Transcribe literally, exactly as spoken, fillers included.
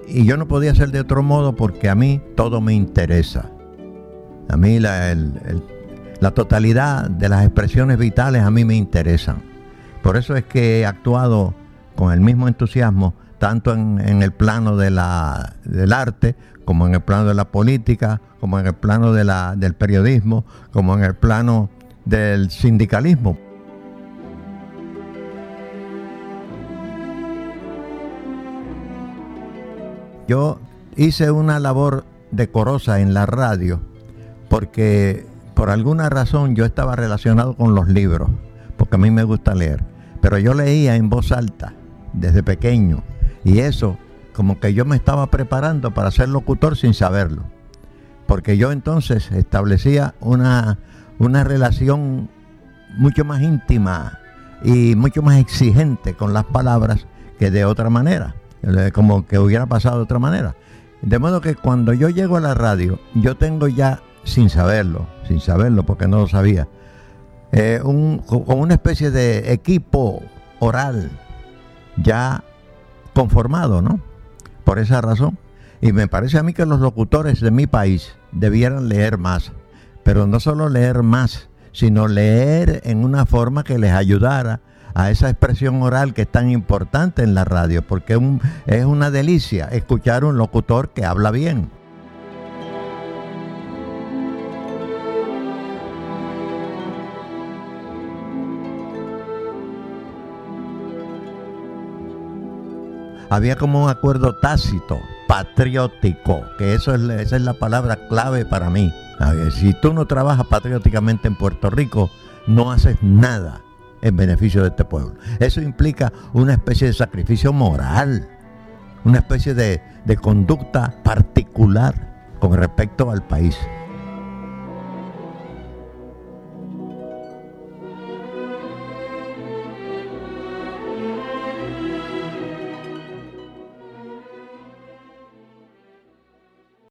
y yo no podía ser de otro modo porque a mí todo me interesa. A mí la, el, el, la totalidad de las expresiones vitales a mí me interesan. Por eso es que he actuado con el mismo entusiasmo, tanto en, en el plano de la, del arte, como en el plano de la política, como en el plano de la, del periodismo, como en el plano del sindicalismo. Yo hice una labor decorosa en la radio porque por alguna razón yo estaba relacionado con los libros, porque a mí me gusta leer, pero yo leía en voz alta desde pequeño y eso como que yo me estaba preparando para ser locutor sin saberlo, porque yo entonces establecía una, una relación mucho más íntima y mucho más exigente con las palabras que de otra manera, como que hubiera pasado de otra manera. De modo que cuando yo llego a la radio, yo tengo ya, sin saberlo, sin saberlo porque no lo sabía, eh, un, con una especie de equipo oral ya conformado, ¿no? Por esa razón. Y me parece a mí que los locutores de mi país debieran leer más, pero no solo leer más, sino leer en una forma que les ayudara a esa expresión oral que es tan importante en la radio, porque un, es una delicia escuchar un locutor que habla bien. Había como un acuerdo tácito, patriótico, que eso es, esa es la palabra clave para mí. A ver, si tú no trabajas patrióticamente en Puerto Rico, no haces nada en beneficio de este pueblo. Eso implica una especie de sacrificio moral, una especie de, de conducta particular con respecto al país.